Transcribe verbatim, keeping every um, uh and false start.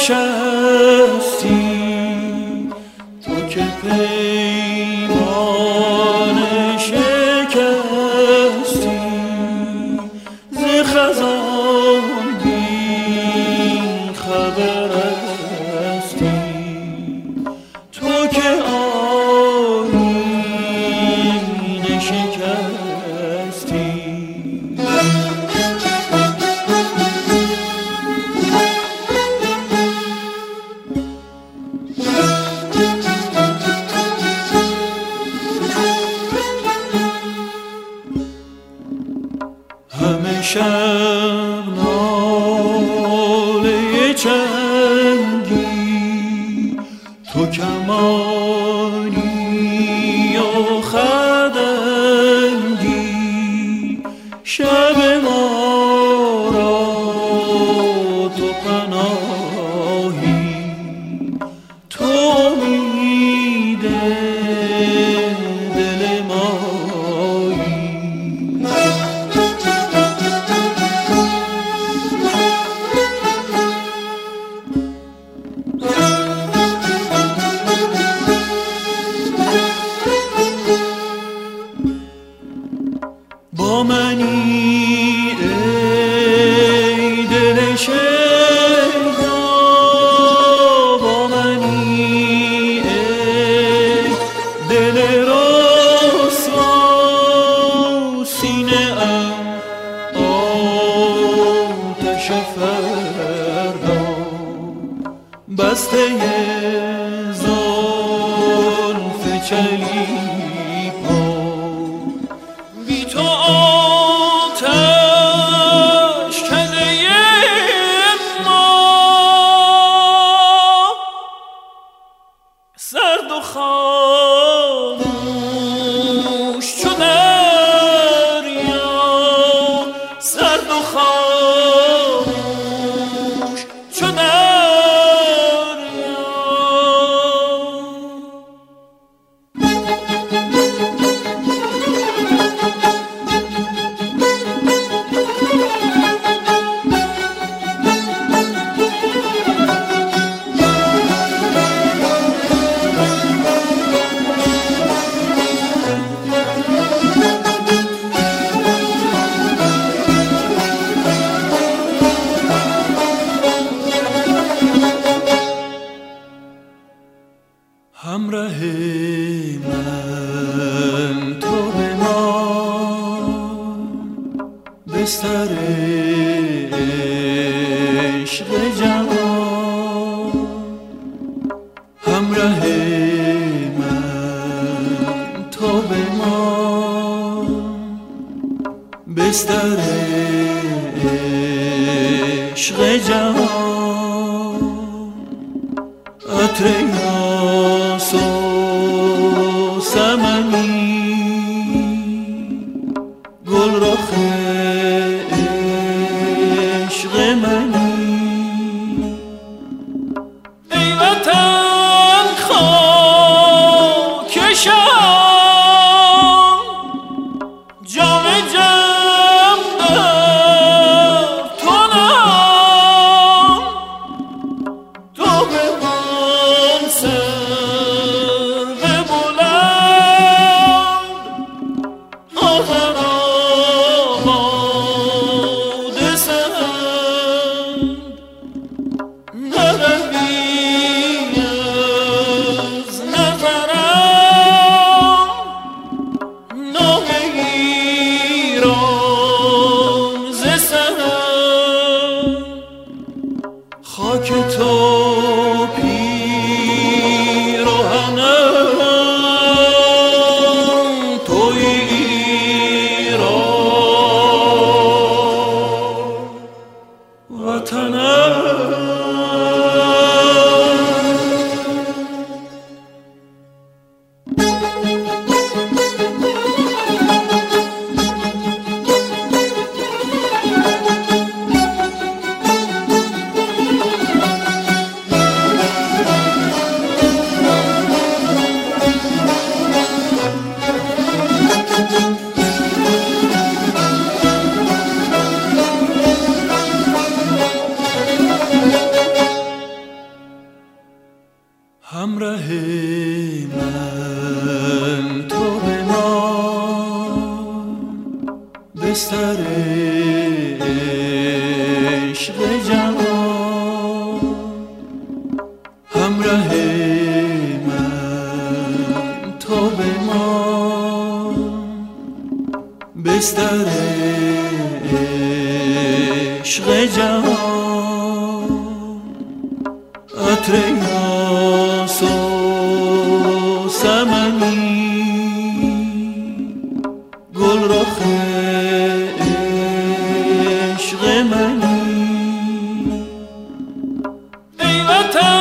نشستی تو که پیمان شکستی ز خزان بی خبر هستی تو که آیینه شکستی همه شب ناله چنگی تو کمانی و خدنگی شب ما را تو پناهی تو امید دل مایی با منی ای دل شیدا با منی ای دل رسوا سینه ام آتش فردا بسته زلف چلیپا بی تو آتش کده ما سرد و خاموش چو دریا سرد و خاموش چو دریا همراه من تو بمان بستر عشق جوان همراه من تو بمان بستر عشق جوان عطر یاس و سمنی گل رخ عشق منی ای وطن خاک شام جام جم در تو نام تو به من سر بلند آذر آباد سند نروی از نظرم نام ایران ز سرم خاک تو پیراهنم توی ایران وطنم همراه من تو بمان، بستر عشق جوان. همراه من تو بمان، بستر عشق جوان. عطر یاس و سمنی، گل رخ عشق منی. ای وطن